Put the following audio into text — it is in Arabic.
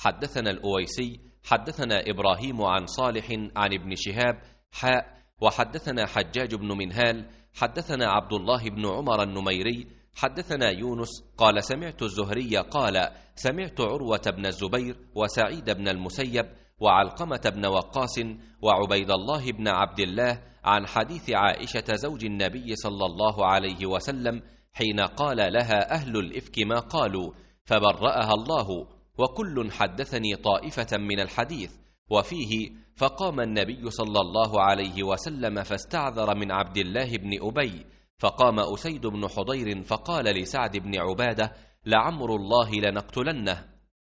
حدثنا الأويسي حدثنا إبراهيم عن صالح عن ابن شهاب وحدثنا حجاج بن منهال حدثنا عبد الله بن عمر النميري حدثنا يونس قال سمعت الزهري قال سمعت عروة بن الزبير وسعيد بن المسيب وعلقمة بن وقاص وعبيد الله بن عبد الله عن حديث عائشة زوج النبي صلى الله عليه وسلم حين قال لها أهل الإفك ما قالوا فبرأها الله، وكل حدثني طائفة من الحديث. وفيه فقام النبي صلى الله عليه وسلم فاستعذر من عبد الله بن أبي، فقام أسيد بن حضير فقال لسعد بن عبادة لعمر الله لنقتلنه،